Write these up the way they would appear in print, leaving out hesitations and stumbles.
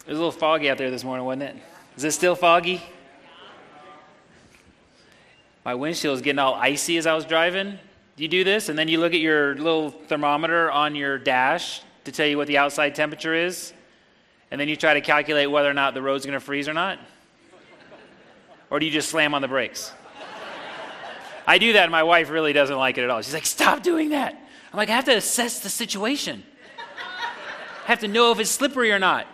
It was a little foggy out there this morning, wasn't it? Is it still foggy? My windshield was getting all icy as I was driving. Do you do this? And then you look at your little thermometer on your dash to tell you what the outside temperature is. And then you try to calculate whether or not the road's going to freeze or not. Or do you just slam on the brakes? I do that, and my wife really doesn't like it at all. She's like, stop doing that. I'm like, I have to assess the situation. I have to know if it's slippery or not.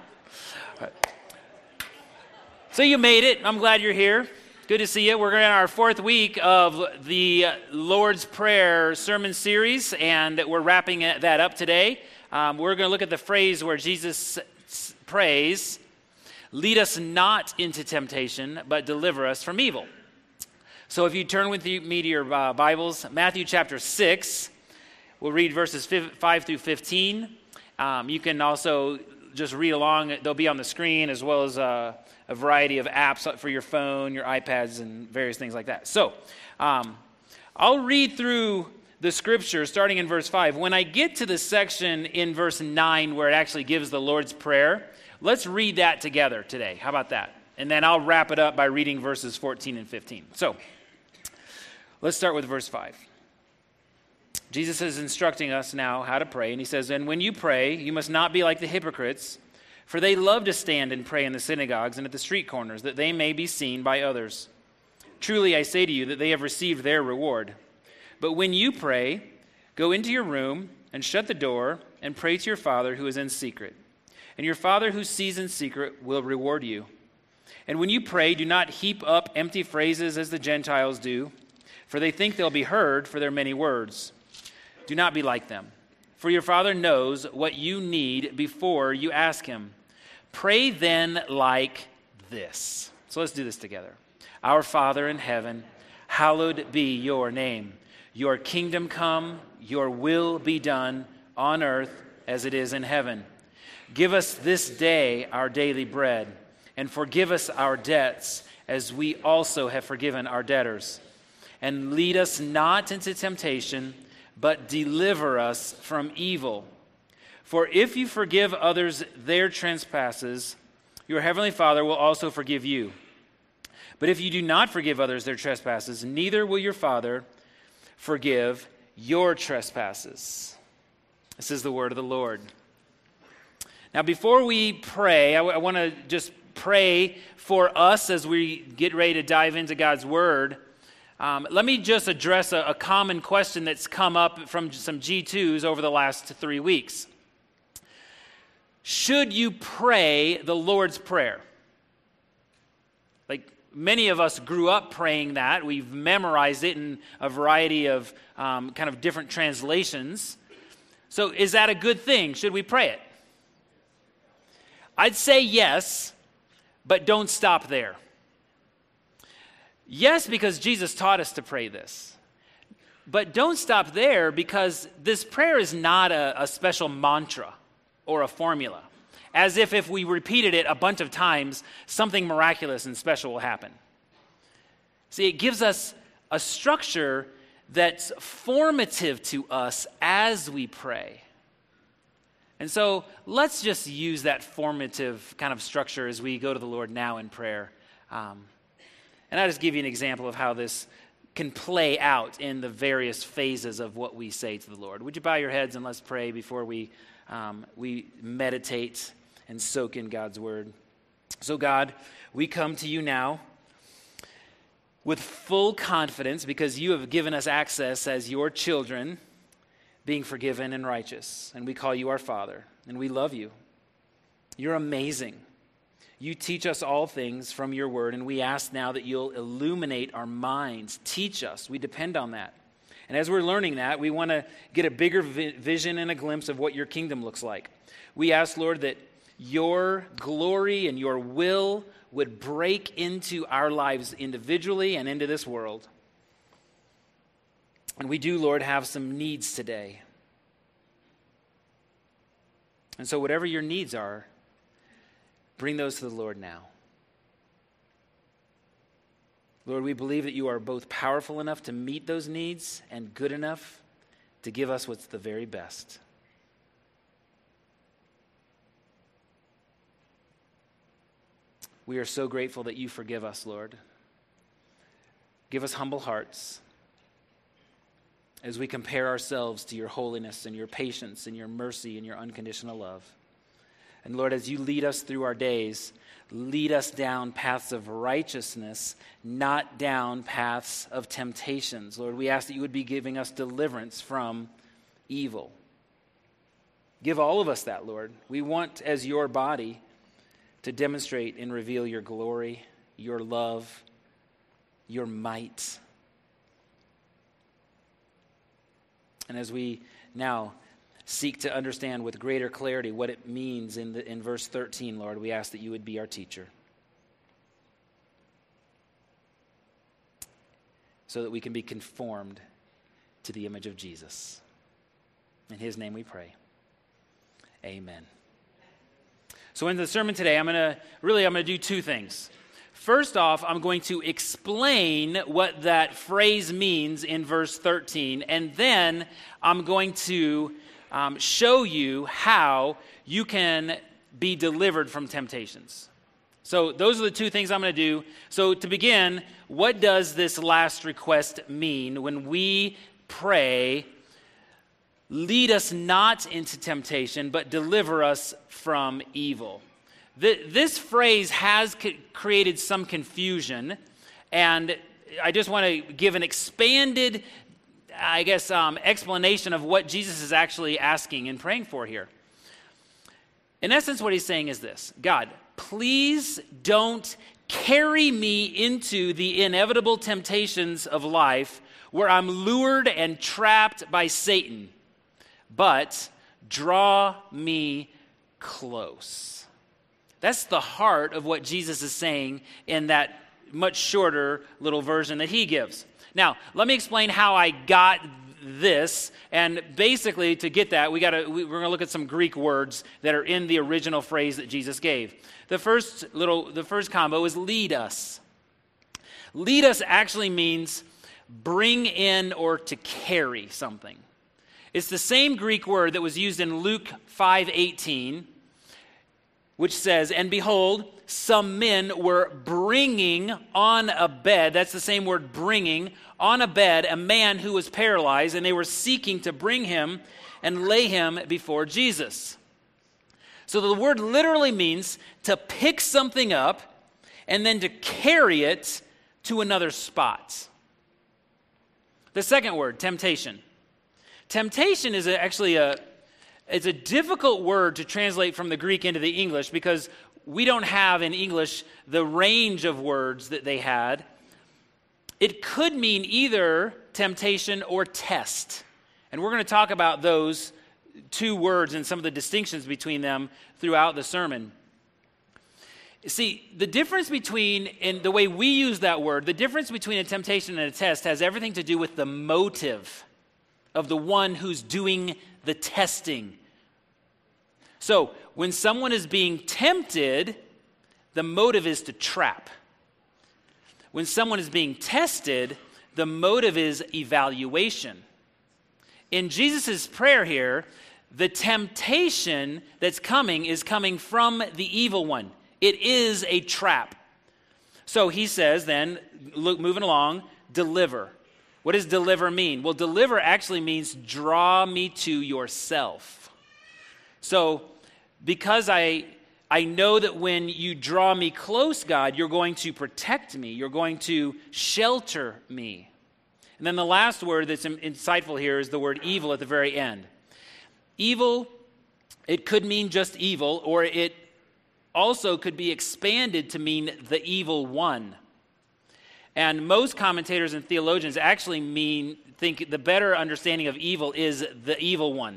So you made it. I'm glad you're here. Good to see you. We're in our fourth week of the Lord's Prayer sermon series, and we're wrapping that up today. We're going to look at the phrase where Jesus prays, "Lead us not into temptation, but deliver us from evil." So if you turn with me to your Bibles, Matthew chapter 6, we'll read verses 5 through 15. You can also just read along. They'll be on the screen, as well as a variety of apps for your phone, your iPads, and various things like that. So I'll read through the scripture starting in verse 5. When I get to the section in verse 9 where it actually gives the Lord's Prayer, let's read that together today. How about that? And then I'll wrap it up by reading verses 14 and 15. So let's start with verse 5. Jesus is instructing us now how to pray, and he says, "And when you pray, you must not be like the hypocrites, for they love to stand and pray in the synagogues and at the street corners, that they may be seen by others. Truly I say to you that they have received their reward. But when you pray, go into your room and shut the door and pray to your Father who is in secret. And your Father who sees in secret will reward you. And when you pray, do not heap up empty phrases as the Gentiles do, for they think they'll be heard for their many words. Do not be like them, for your Father knows what you need before you ask him. Pray then like this." So let's do this together. "Our Father in heaven, hallowed be your name. Your kingdom come, your will be done on earth as it is in heaven. Give us this day our daily bread, and forgive us our debts as we also have forgiven our debtors. And lead us not into temptation, but deliver us from evil. For if you forgive others their trespasses, your heavenly Father will also forgive you. But if you do not forgive others their trespasses, neither will your Father forgive your trespasses." This is the word of the Lord. Now, before we pray, I want to just pray for us as we get ready to dive into God's word. Let me just address a common question that's come up from some G2s over the last 3 weeks. Should you pray the Lord's Prayer? Like, many of us grew up praying that. We've memorized it in a variety of kind of different translations. So is that a good thing? Should we pray it? I'd say yes, but don't stop there. Yes, because Jesus taught us to pray this. But don't stop there, because this prayer is not a special mantra or a formula, as if we repeated it a bunch of times, something miraculous and special will happen. See, it gives us a structure that's formative to us as we pray. And so let's just use that formative kind of structure as we go to the Lord now in prayer. And I'll just give you an example of how this can play out in the various phases of what we say to the Lord. Would you bow your heads and let's pray before we meditate and soak in God's word. So God, we come to you now with full confidence, because you have given us access as your children, being forgiven and righteous. And we call you our Father, and we love you. You're amazing. You teach us all things from your word, and we ask now that you'll illuminate our minds. Teach us. We depend on that. And as we're learning that, we want to get a bigger vision and a glimpse of what your kingdom looks like. We ask, Lord, that your glory and your will would break into our lives individually and into this world. And we do, Lord, have some needs today. And so whatever your needs are, bring those to the Lord now. Lord, we believe that you are both powerful enough to meet those needs and good enough to give us what's the very best. We are so grateful that you forgive us, Lord. Give us humble hearts as we compare ourselves to your holiness and your patience and your mercy and your unconditional love. And Lord, as you lead us through our days, lead us down paths of righteousness, not down paths of temptations. Lord, we ask that you would be giving us deliverance from evil. Give all of us that, Lord. We want, as your body, to demonstrate and reveal your glory, your love, your might. And as we now seek to understand with greater clarity what it means in verse 13, Lord, we ask that you would be our teacher, so that we can be conformed to the image of Jesus. In his name we pray. Amen. So in the sermon today, I'm going to do two things. First off, I'm going to explain what that phrase means in verse 13, and then I'm going to show you how you can be delivered from temptations. So those are the two things I'm going to do. So to begin, what does this last request mean when we pray, lead us not into temptation, but deliver us from evil? This phrase has created some confusion, and I just want to give an expanded, explanation of what Jesus is actually asking and praying for here. In essence, what he's saying is this: God, please don't carry me into the inevitable temptations of life where I'm lured and trapped by Satan, but draw me close. That's the heart of what Jesus is saying in that much shorter little version that he gives. Now, let me explain how I got this. And basically, to get that, we're going to look at some Greek words that are in the original phrase that Jesus gave. The first combo is lead us. Lead us actually means bring in or to carry something. It's the same Greek word that was used in Luke 5:18, which says, and behold, some men were bringing on a bed, that's the same word, bringing, on a bed, a man who was paralyzed, and they were seeking to bring him and lay him before Jesus. So the word literally means to pick something up and then to carry it to another spot. The second word, temptation. Temptation is it's a difficult word to translate from the Greek into the English because we don't have in English the range of words that they had. It could mean either temptation or test. And we're going to talk about those two words and some of the distinctions between them throughout the sermon. See, the difference between, in the way we use that word, the difference between a temptation and a test has everything to do with the motive of the one who's doing the testing. So, when someone is being tempted, the motive is to trap. When someone is being tested, the motive is evaluation. In Jesus' prayer here, the temptation that's coming is coming from the evil one. It is a trap. So he says then, moving along, deliver. What does deliver mean? Well, deliver actually means draw me to yourself. So because I know that when you draw me close, God, you're going to protect me. You're going to shelter me. And then the last word that's insightful here is the word evil at the very end. Evil, it could mean just evil, or it also could be expanded to mean the evil one. And most commentators and theologians actually think the better understanding of evil is the evil one.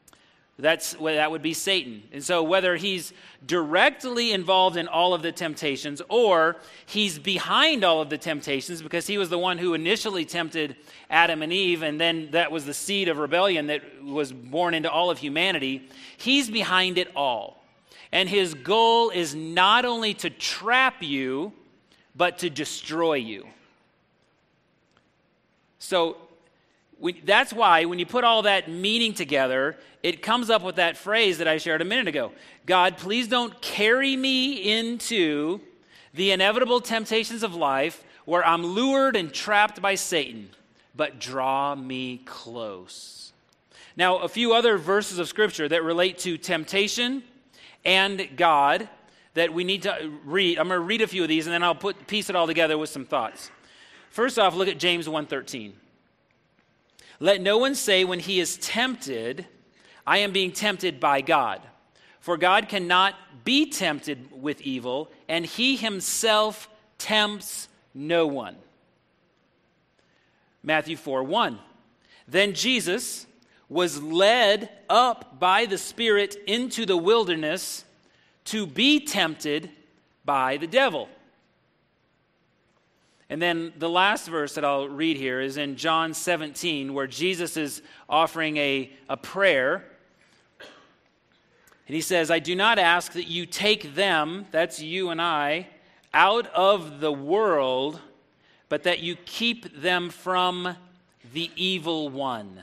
That would be Satan. And so whether he's directly involved in all of the temptations or he's behind all of the temptations because he was the one who initially tempted Adam and Eve, and then that was the seed of rebellion that was born into all of humanity, he's behind it all. And his goal is not only to trap you, but to destroy you. So That's why when you put all that meaning together, it comes up with that phrase that I shared a minute ago. God, please don't carry me into the inevitable temptations of life where I'm lured and trapped by Satan, but draw me close. Now, a few other verses of Scripture that relate to temptation and God that we need to read. I'm going to read a few of these, and then I'll piece it all together with some thoughts. First off, look at James 1:13. Let no one say when he is tempted, I am being tempted by God. For God cannot be tempted with evil, and he himself tempts no one. Matthew 4:1. Then Jesus was led up by the Spirit into the wilderness to be tempted by the devil. And then the last verse that I'll read here is in John 17, where Jesus is offering a prayer. And he says, I do not ask that you take them, that's you and I, out of the world, but that you keep them from the evil one.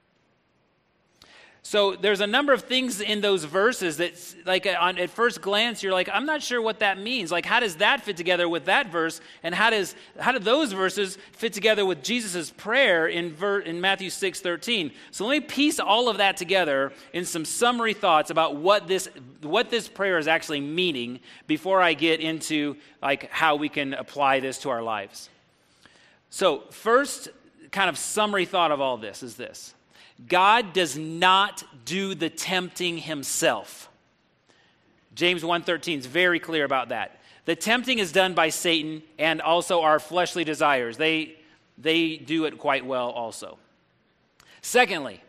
So there's a number of things in those verses that, like, at first glance, you're like, I'm not sure what that means. Like, how does that fit together with that verse? And how do those verses fit together with Jesus' prayer in Matthew 6:13? So let me piece all of that together in some summary thoughts about what this prayer is actually meaning before I get into, like, how we can apply this to our lives. So first kind of summary thought of all this is this. God does not do the tempting himself. James 1:13 is very clear about that. The tempting is done by Satan and also our fleshly desires. They do it quite well also. Secondly,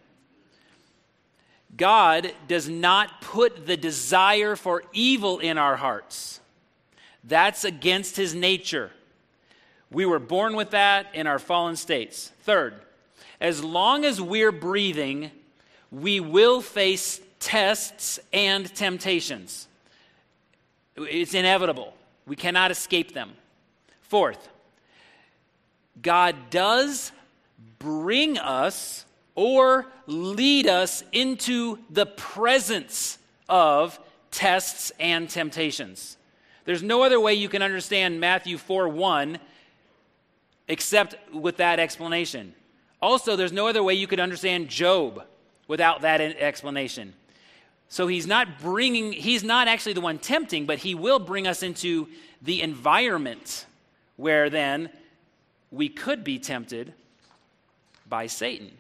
God does not put the desire for evil in our hearts. That's against his nature. We were born with that in our fallen states. Third, as long as we're breathing, we will face tests and temptations. It's inevitable. We cannot escape them. Fourth, God does bring us or lead us into the presence of tests and temptations. There's no other way you can understand Matthew 4:1 except with that explanation. Also, there's no other way you could understand Job without that explanation. So he's not actually the one tempting, but he will bring us into the environment where then we could be tempted by Satan.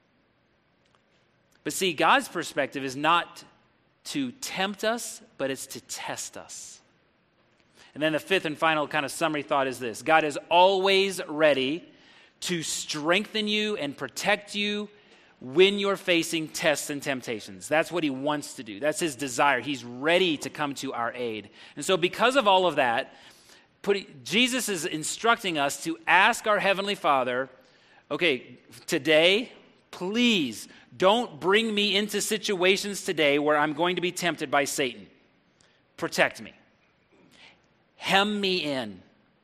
But see, God's perspective is not to tempt us, but it's to test us. And then the fifth and final kind of summary thought is this. God is always ready to strengthen you and protect you when you're facing tests and temptations. That's what he wants to do. That's his desire. He's ready to come to our aid. And so because of all of that, Jesus is instructing us to ask our Heavenly Father, okay, today, please don't bring me into situations today where I'm going to be tempted by Satan. Protect me. Hem me in.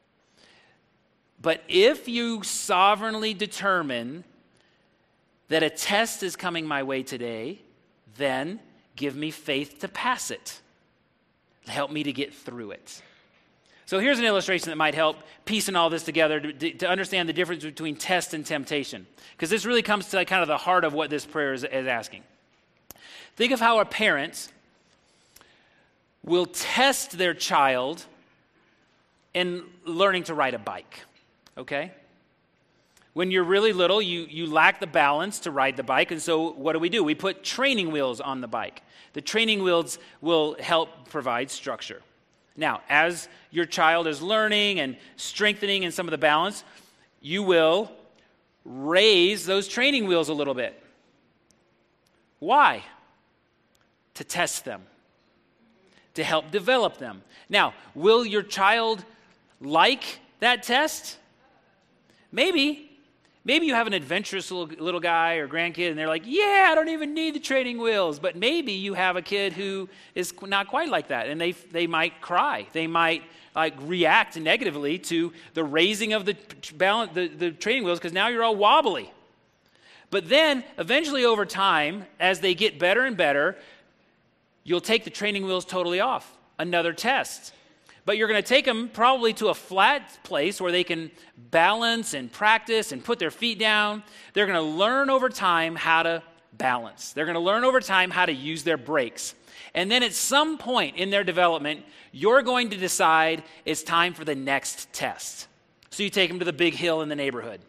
But if you sovereignly determine that a test is coming my way today, then give me faith to pass it. Help me to get through it. So here's an illustration that might help piecing all this together to understand the difference between test and temptation. Because this really comes to kind of the heart of what this prayer is asking. Think of how a parent will test their child in learning to ride a bike. Okay? When you're really little, you lack the balance to ride the bike, and so what do? We put training wheels on the bike. The training wheels will help provide structure. Now, as your child is learning and strengthening in some of the balance, you will raise those training wheels a little bit. Why? To test them, to help develop them. Now, will your child like that test? Maybe you have an adventurous little guy or grandkid and they're like, yeah, I don't even need the training wheels. But maybe you have a kid who is not quite like that and they might cry. They might react negatively to the raising of the training wheels because now you're all wobbly. But then, eventually over time, as they get better and better, you'll take the training wheels totally off. Another test. But you're going to take them probably to a flat place where they can balance and practice and put their feet down. They're going to learn over time how to balance. They're going to learn over time how to use their brakes. And then at some point in their development, you're going to decide it's time for the next test. So you take them to the big hill in the neighborhood.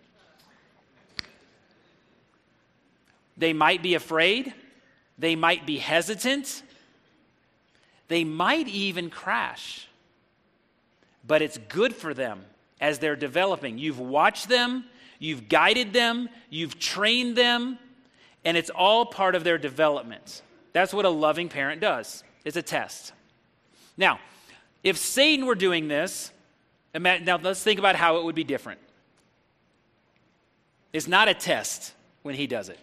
They might be afraid. They might be hesitant. They might even crash. But it's good for them as they're developing. You've watched them, you've guided them, you've trained them, and it's all part of their development. That's what a loving parent does. It's a test. Now, if Satan were doing this, now let's think about how it would be different. It's not a test when he does it.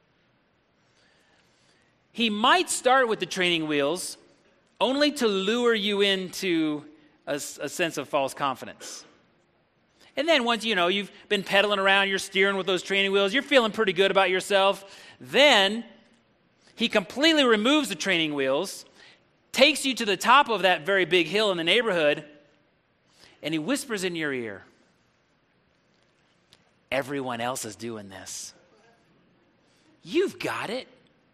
He might start with the training wheels only to lure you into a sense of false confidence. And then once you've been pedaling around, you're steering with those training wheels, you're feeling pretty good about yourself, then he completely removes the training wheels, takes you to the top of that very big hill in the neighborhood, and he whispers in your ear, everyone else is doing this. You've got it.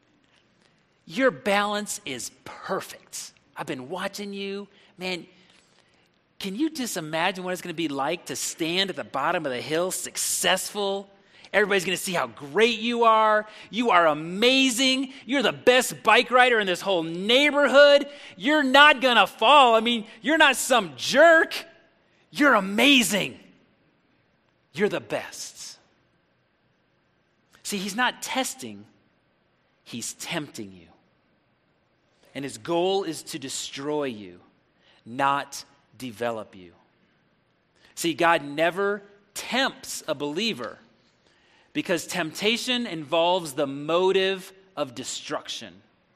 Your balance is perfect. I've been watching you. Man, can you just imagine what it's going to be like to stand at the bottom of the hill successful? Everybody's going to see how great you are. You are amazing. You're the best bike rider in this whole neighborhood. You're not going to fall. I mean, you're not some jerk. You're amazing. You're the best. See, he's not testing. He's tempting you. And his goal is to destroy you, not develop you. See, God never tempts a believer because temptation involves the motive of destruction.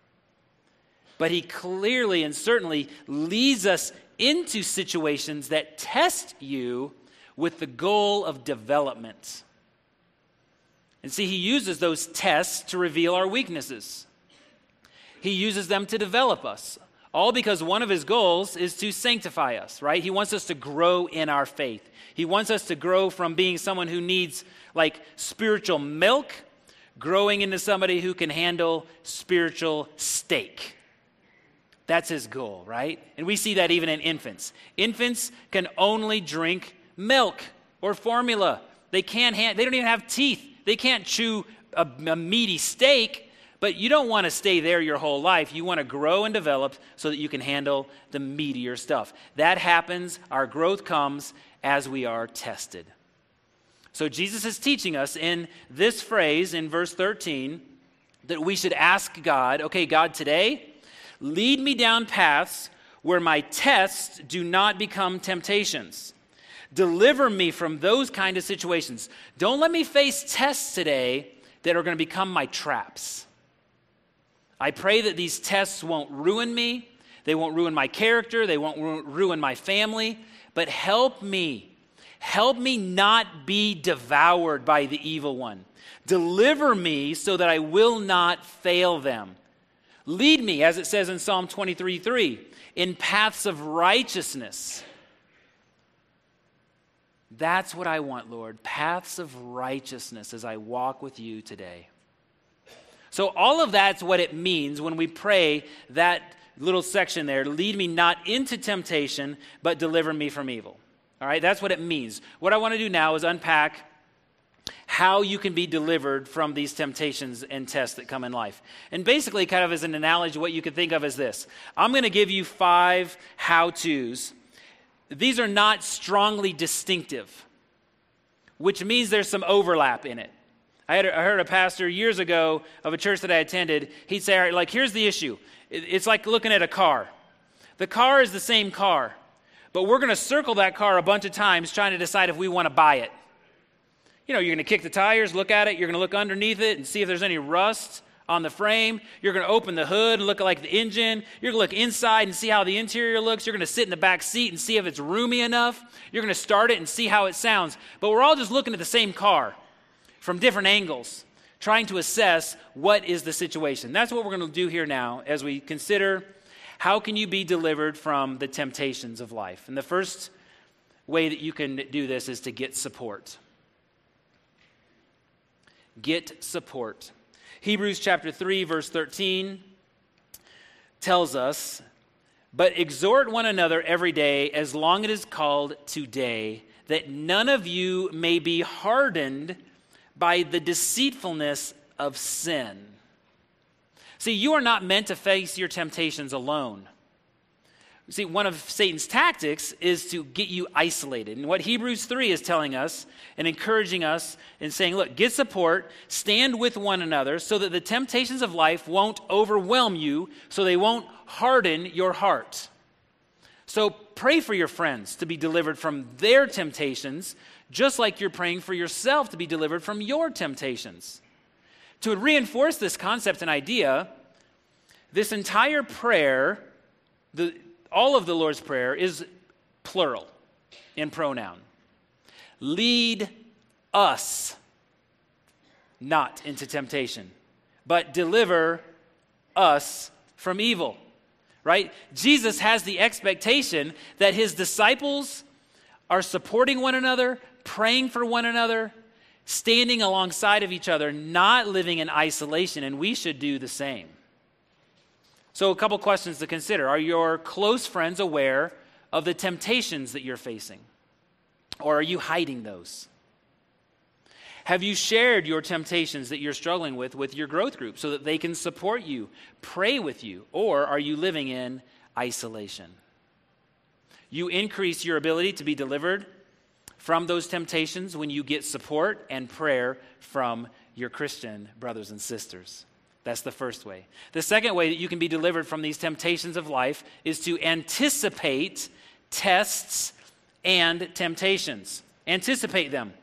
But he clearly and certainly leads us into situations that test you with the goal of development. And see, he uses those tests to reveal our weaknesses. He uses them to develop us. All because one of his goals is to sanctify us, right? He wants us to grow in our faith. He wants us to grow from being someone who needs like spiritual milk, growing into somebody who can handle spiritual steak. That's his goal, right? And we see that even in infants. Infants can only drink milk or formula. They don't even have teeth. They can't chew a meaty steak. But you don't want to stay there your whole life. You want to grow and develop so that you can handle the meatier stuff. That happens, our growth comes as we are tested. So Jesus is teaching us in this phrase in verse 13 that we should ask God, okay, God, today, lead me down paths where my tests do not become temptations. Deliver me from those kind of situations. Don't let me face tests today that are going to become my traps. I pray that these tests won't ruin me. They won't ruin my character. They won't ruin my family. But help me. Help me not be devoured by the evil one. Deliver me so that I will not fail them. Lead me, as it says in Psalm 23:3, in paths of righteousness. That's what I want, Lord. Paths of righteousness as I walk with you today. So all of that's what it means when we pray that little section there, lead me not into temptation, but deliver me from evil. All right, that's what it means. What I want to do now is unpack how you can be delivered from these temptations and tests that come in life. And basically, kind of as an analogy, what you could think of as this. I'm going to give you 5 how-tos. These are not strongly distinctive, which means there's some overlap in it. I heard a pastor years ago of a church that I attended. He'd say, all right, like, here's the issue. It's like looking at a car. The car is the same car, but we're going to circle that car a bunch of times trying to decide if we want to buy it. You're going to kick the tires, look at it. You're going to look underneath it and see if there's any rust on the frame. You're going to open the hood and look at like the engine. You're going to look inside and see how the interior looks. You're going to sit in the back seat and see if it's roomy enough. You're going to start it and see how it sounds. But we're all just looking at the same car from different angles, trying to assess what is the situation. That's what we're going to do here now as we consider how can you be delivered from the temptations of life. And the first way that you can do this is to get support. Get support. Hebrews chapter 3, verse 13 tells us, "But exhort one another every day, as long as it is called today, that none of you may be hardened by the deceitfulness of sin." See, you are not meant to face your temptations alone. See, one of Satan's tactics is to get you isolated. And what Hebrews 3 is telling us and encouraging us and saying, look, get support, stand with one another so that the temptations of life won't overwhelm you, so they won't harden your heart. So pray for your friends to be delivered from their temptations, just like you're praying for yourself to be delivered from your temptations. To reinforce this concept and idea, this entire prayer, all of the Lord's Prayer is plural in pronoun. Lead us not into temptation, but deliver us from evil. Right? Jesus has the expectation that his disciples are supporting one another, praying for one another, standing alongside of each other, not living in isolation, and we should do the same. So a couple questions to consider. Are your close friends aware of the temptations that you're facing? Or are you hiding those? Have you shared your temptations that you're struggling with your growth group so that they can support you, pray with you? Or are you living in isolation? You increase your ability to be delivered from those temptations when you get support and prayer from your Christian brothers and sisters. That's the first way. The second way that you can be delivered from these temptations of life is to anticipate tests and temptations. Anticipate them.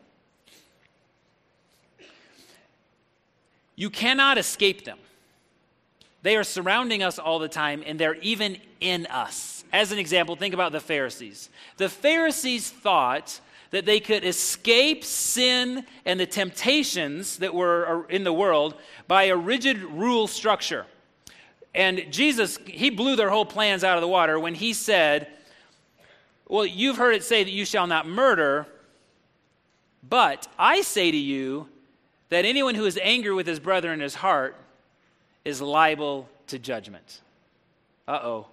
You cannot escape them. They are surrounding us all the time, and they're even in us. As an example, think about the Pharisees. The Pharisees thought that they could escape sin and the temptations that were in the world by a rigid rule structure. And Jesus, he blew their whole plans out of the water when he said, well, you've heard it say that you shall not murder, but I say to you that anyone who is angry with his brother in his heart is liable to judgment. Uh-oh.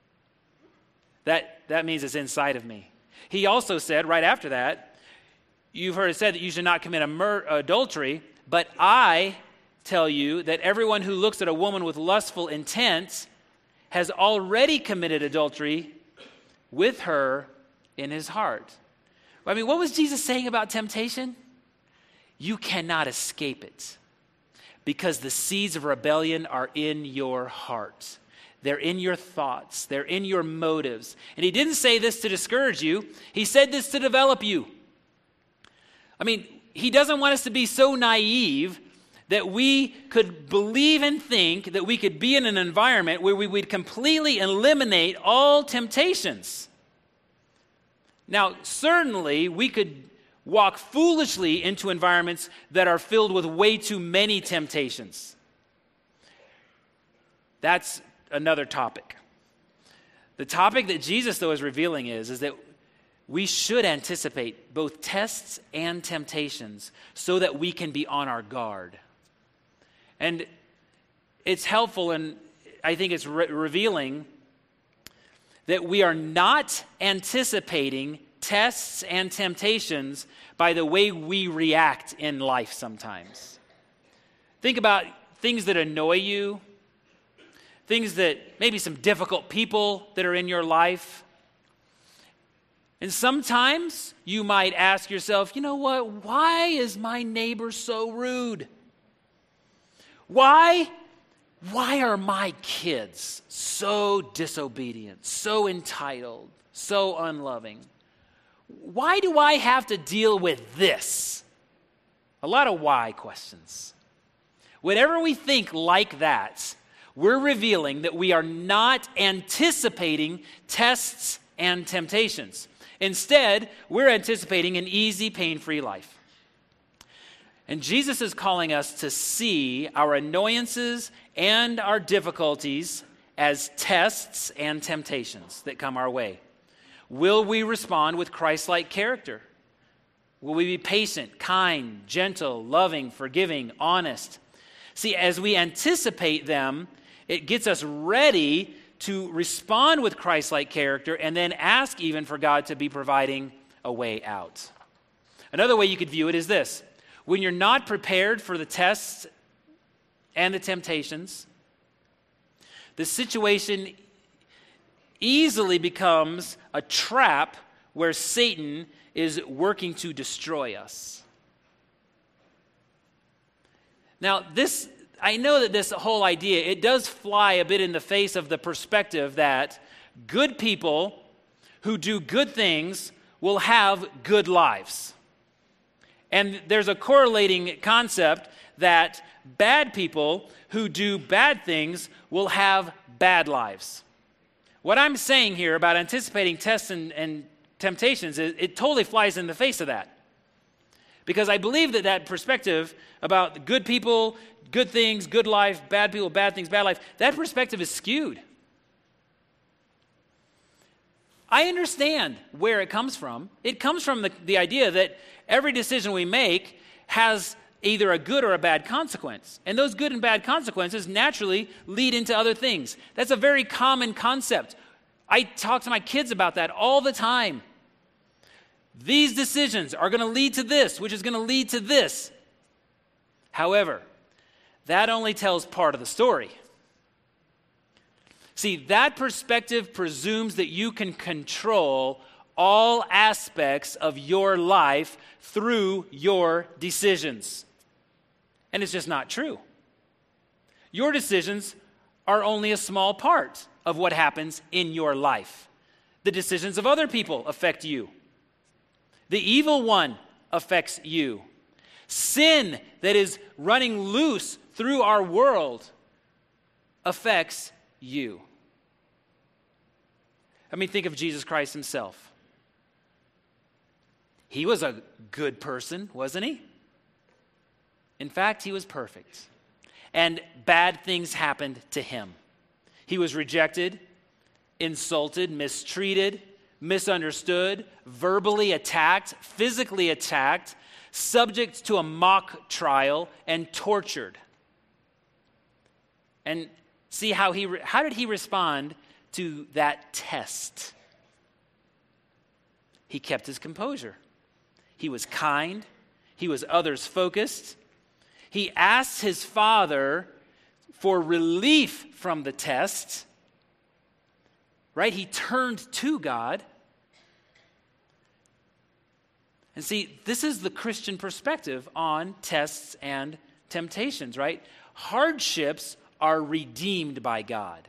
That means it's inside of me. He also said, right after that, you've heard it said that you should not commit adultery, but I tell you that everyone who looks at a woman with lustful intent has already committed adultery with her in his heart. I mean, what was Jesus saying about temptation? You cannot escape it because the seeds of rebellion are in your heart. They're in your thoughts. They're in your motives. And he didn't say this to discourage you. He said this to develop you. I mean, he doesn't want us to be so naive that we could believe and think that we could be in an environment where we would completely eliminate all temptations. Now, certainly, we could walk foolishly into environments that are filled with way too many temptations. That's another topic. The topic that Jesus, though, is revealing is that we should anticipate both tests and temptations so that we can be on our guard. And it's helpful, and I think it's revealing that we are not anticipating tests and temptations by the way we react in life sometimes. Think about things that annoy you, things that maybe some difficult people that are in your life. And sometimes you might ask yourself, you know what? Why is my neighbor so rude? Why are my kids so disobedient, so entitled, so unloving? Why do I have to deal with this? A lot of why questions. Whenever we think like that, we're revealing that we are not anticipating tests and temptations. Instead, we're anticipating an easy, pain-free life. And Jesus is calling us to see our annoyances and our difficulties as tests and temptations that come our way. Will we respond with Christ-like character? Will we be patient, kind, gentle, loving, forgiving, honest? See, as we anticipate them, it gets us ready to respond with Christ-like character and then ask even for God to be providing a way out. Another way you could view it is this. When you're not prepared for the tests and the temptations, the situation easily becomes a trap where Satan is working to destroy us. Now, I know that this whole idea, it does fly a bit in the face of the perspective that good people who do good things will have good lives. And there's a correlating concept that bad people who do bad things will have bad lives. What I'm saying here about anticipating tests and temptations, it totally flies in the face of that. Because I believe that perspective about good people, good things, good life, bad people, bad things, bad life, that perspective is skewed. I understand where it comes from. It comes from the idea that every decision we make has either a good or a bad consequence. And those good and bad consequences naturally lead into other things. That's a very common concept. I talk to my kids about that all the time. These decisions are going to lead to this, which is going to lead to this. However, that only tells part of the story. See, that perspective presumes that you can control all aspects of your life through your decisions. And it's just not true. Your decisions are only a small part of what happens in your life. The decisions of other people affect you. The evil one affects you. Sin that is running loose through our world affects you. I mean, think of Jesus Christ himself. He was a good person, wasn't he? In fact, he was perfect. And bad things happened to him. He was rejected, insulted, mistreated, misunderstood, verbally attacked, physically attacked, subject to a mock trial, and tortured. And see how did he respond to that test? He kept his composure. He was kind. He was others-focused. He asked his Father for relief from the test. Right? He turned to God. And see, this is the Christian perspective on tests and temptations, right? Hardships are redeemed by God.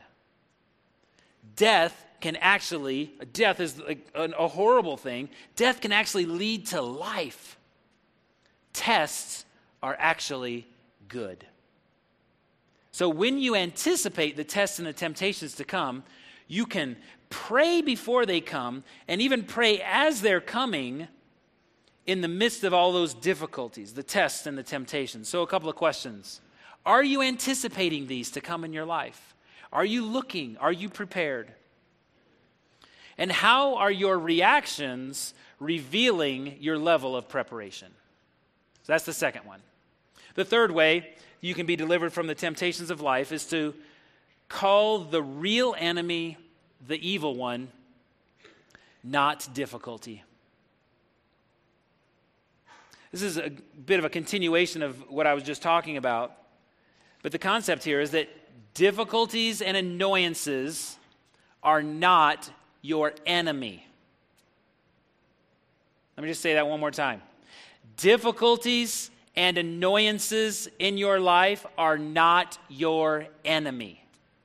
Death is like a horrible thing. Death can actually lead to life. Tests are actually good. So when you anticipate the tests and the temptations to come, you can pray before they come and even pray as they're coming in the midst of all those difficulties, the tests and the temptations. So a couple of questions. Are you anticipating these to come in your life? Are you looking? Are you prepared? And how are your reactions revealing your level of preparation? So that's the second one. The third way you can be delivered from the temptations of life is to call the real enemy, the evil one, not difficulty. This is a bit of a continuation of what I was just talking about. But the concept here is that difficulties and annoyances are not your enemy. Let me just say that one more time. Difficulties and annoyances in your life are not your enemy.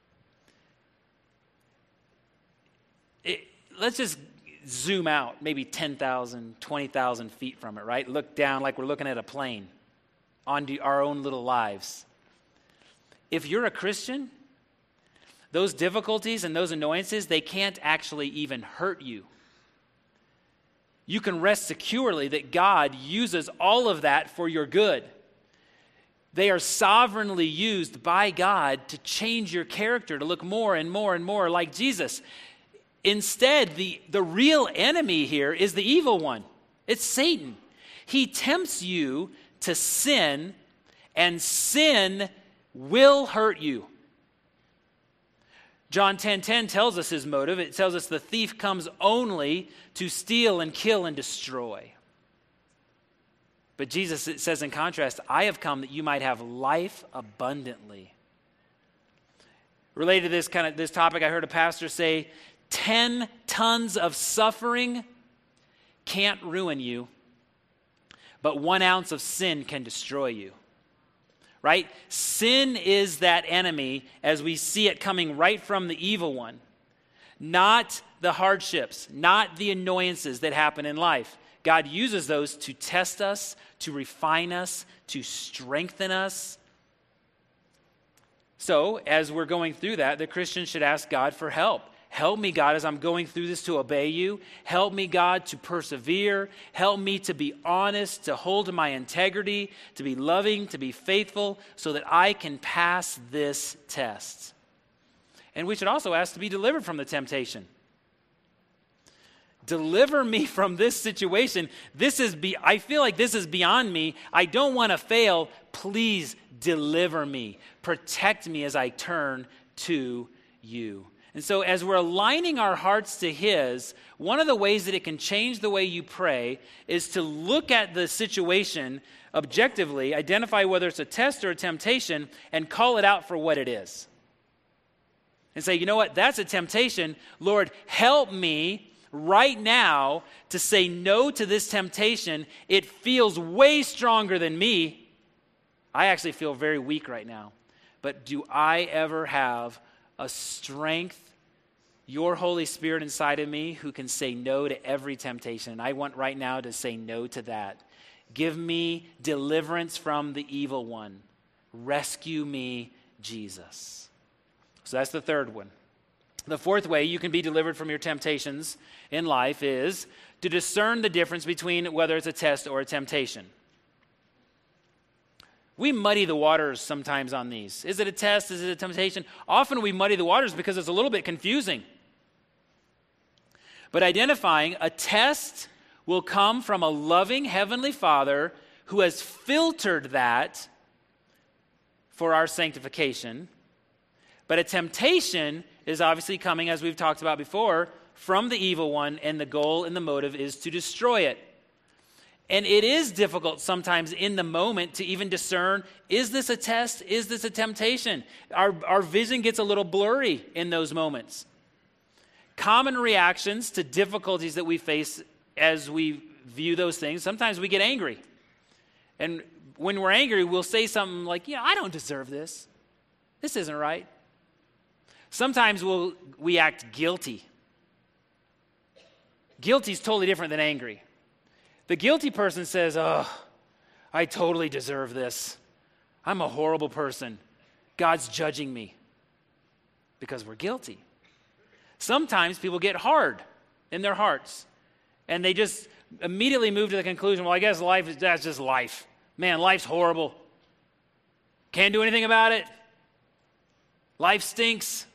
Let's just zoom out maybe 10,000, 20,000 feet from it, right? Look down like we're looking at a plane onto our own little lives. If you're a Christian, those difficulties and those annoyances, they can't actually even hurt you. You can rest securely that God uses all of that for your good. They are sovereignly used by God to change your character, to look more and more and more like Jesus. Instead, the real enemy here is the evil one. It's Satan. He tempts you to sin, and sin will hurt you. John 10:10 tells us his motive. It tells us the thief comes only to steal and kill and destroy. But Jesus, it says in contrast, I have come that you might have life abundantly. Related to this topic, I heard a pastor say, 10 tons of suffering can't ruin you, but 1 ounce of sin can destroy you. Right? Sin is that enemy as we see it coming right from the evil one. Not the hardships, not the annoyances that happen in life. God uses those to test us, to refine us, to strengthen us. So, as we're going through that, the Christian should ask God for help. Help me, God, as I'm going through this to obey you. Help me, God, to persevere. Help me to be honest, to hold to my integrity, to be loving, to be faithful, so that I can pass this test. And we should also ask to be delivered from the temptation. Deliver me from this situation. I feel like this is beyond me. I don't want to fail. Please deliver me. Protect me as I turn to you. And so as we're aligning our hearts to his, one of the ways that it can change the way you pray is to look at the situation objectively, identify whether it's a test or a temptation, and call it out for what it is. And say, you know what, that's a temptation. Lord, help me right now to say no to this temptation. It feels way stronger than me. I actually feel very weak right now. But do I ever have a strength, your Holy Spirit inside of me who can say no to every temptation? And I want right now to say no to that. Give me deliverance from the evil one. Rescue me, Jesus. So that's the third one. The fourth way you can be delivered from your temptations in life is to discern the difference between whether it's a test or a temptation. We muddy the waters sometimes on these. Is it a test? Is it a temptation? Often we muddy the waters because it's a little bit confusing. But identifying a test will come from a loving Heavenly Father who has filtered that for our sanctification. But a temptation is obviously coming, as we've talked about before, from the evil one, and the goal and the motive is to destroy it. And it is difficult sometimes in the moment to even discern, is this a test? Is this a temptation? Our vision gets a little blurry in those moments. Common reactions to difficulties that we face as we view those things, sometimes we get angry. And when we're angry, we'll say something like, I don't deserve this. This isn't right. Sometimes we act guilty. Guilty is totally different than angry. The guilty person says, I totally deserve this. I'm a horrible person. God's judging me because we're guilty. Sometimes people get hard in their hearts and they just immediately move to the conclusion, well, I guess that's just life. Man, life's horrible. Can't do anything about it. Life stinks.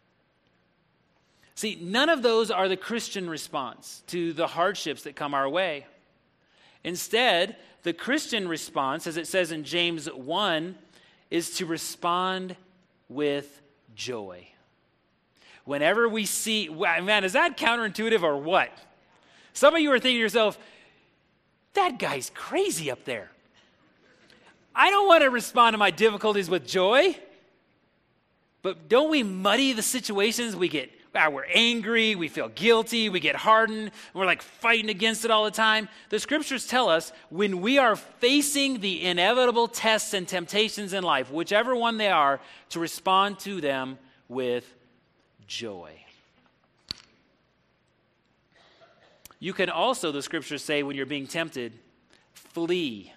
See, none of those are the Christian response to the hardships that come our way. Instead, the Christian response, as it says in James 1, is to respond with joy. Whenever we see, man, is that counterintuitive or what? Some of you are thinking to yourself, that guy's crazy up there. I don't want to respond to my difficulties with joy. But don't we muddy the situations? We're angry, we feel guilty, we get hardened, we're like fighting against it all the time. The scriptures tell us when we are facing the inevitable tests and temptations in life, whichever one they are, to respond to them with joy. You can also, the scriptures say, when you're being tempted, flee.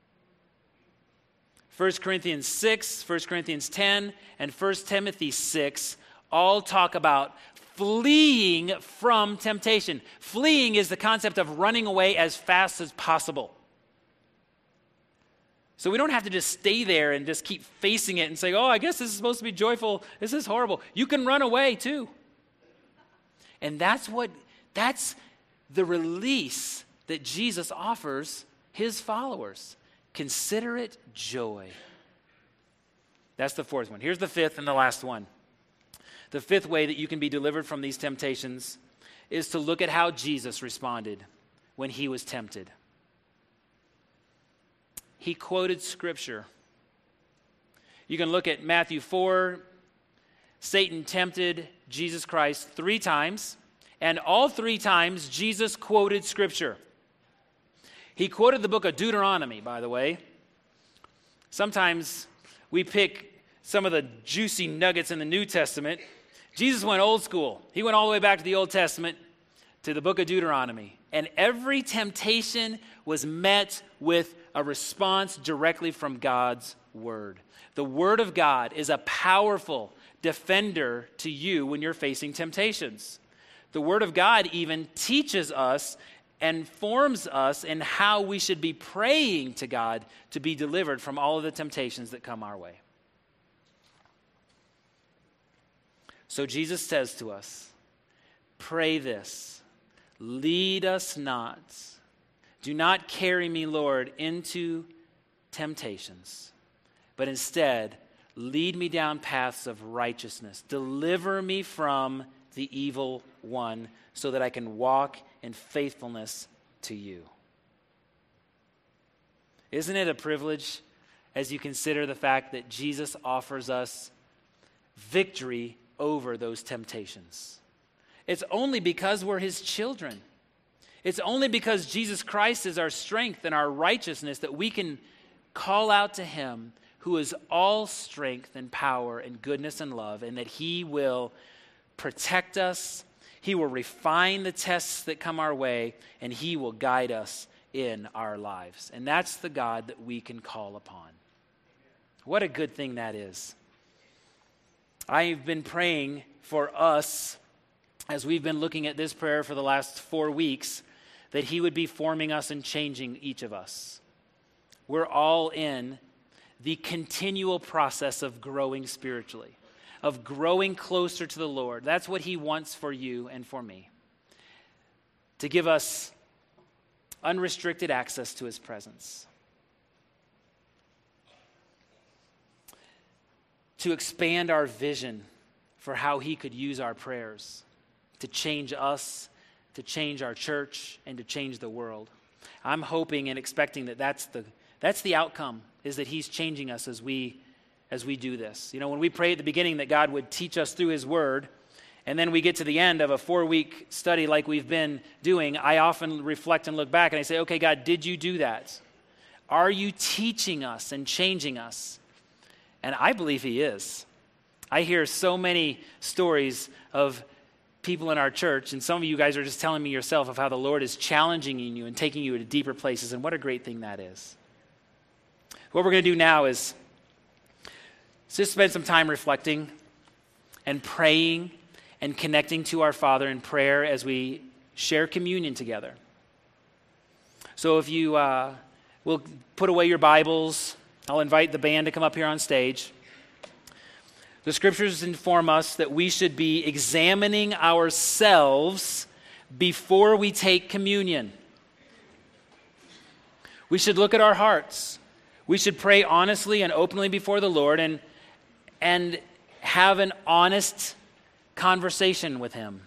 1 Corinthians 6, 1 Corinthians 10, and 1 Timothy 6 all talk about fleeing from temptation. Fleeing is the concept of running away as fast as possible. So we don't have to just stay there and just keep facing it and say, oh, I guess this is supposed to be joyful. This is horrible. You can run away too. And that's the release that Jesus offers his followers. Consider it joy. That's the fourth one. Here's the fifth and the last one. The fifth way that you can be delivered from these temptations is to look at how Jesus responded when he was tempted. He quoted Scripture. You can look at Matthew 4. Satan tempted Jesus Christ 3 times, and all 3 times Jesus quoted Scripture. He quoted the book of Deuteronomy, by the way. Sometimes we pick some of the juicy nuggets in the New Testament. Jesus went old school. He went all the way back to the Old Testament, to the book of Deuteronomy. And every temptation was met with a response directly from God's word. The word of God is a powerful defender to you when you're facing temptations. The word of God even teaches us and forms us in how we should be praying to God to be delivered from all of the temptations that come our way. So Jesus says to us, pray this, lead us not. Do not carry me, Lord, into temptations, but instead lead me down paths of righteousness. Deliver me from the evil one so that I can walk in faithfulness to you. Isn't it a privilege as you consider the fact that Jesus offers us victory over those temptations? It's only because we're his children. It's only because Jesus Christ is our strength and our righteousness that we can call out to him who is all strength and power and goodness and love, and that he will protect us, he will refine the tests that come our way, and he will guide us in our lives. And that's the God that we can call upon. What a good thing that is. I've been praying for us as we've been looking at this prayer for the last 4 weeks, that he would be forming us and changing each of us. We're all in the continual process of growing spiritually, of growing closer to the Lord. That's what he wants for you and for me. To give us unrestricted access to his presence. To expand our vision for how he could use our prayers to change us, to change our church, and to change the world. I'm hoping and expecting that that's the outcome, is that he's changing us as we do this. You know, when we pray at the beginning that God would teach us through his word, and then we get to the end of a 4-week study like we've been doing, I often reflect and look back and I say, okay, God, did you do that? Are you teaching us and changing us? And I believe he is. I hear so many stories of people in our church, and some of you guys are just telling me yourself of how the Lord is challenging you and taking you to deeper places, and what a great thing that is. What we're going to do now is just spend some time reflecting and praying and connecting to our Father in prayer as we share communion together. So if you will put away your Bibles, I'll invite the band to come up here on stage. The scriptures inform us that we should be examining ourselves before we take communion. We should look at our hearts. We should pray honestly and openly before the Lord and have an honest conversation with him.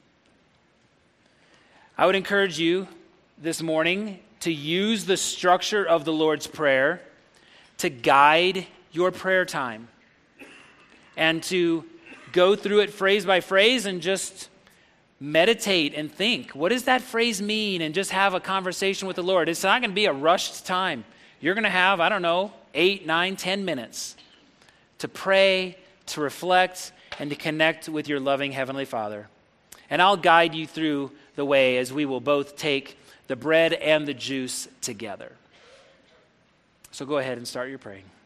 I would encourage you this morning to use the structure of the Lord's Prayer to guide your prayer time, and to go through it phrase by phrase and just meditate and think, what does that phrase mean? And just have a conversation with the Lord. It's not going to be a rushed time. You're going to have, 8, 9, 10 minutes to pray, to reflect, and to connect with your loving Heavenly Father. And I'll guide you through the way as we will both take the bread and the juice together. So go ahead and start your praying.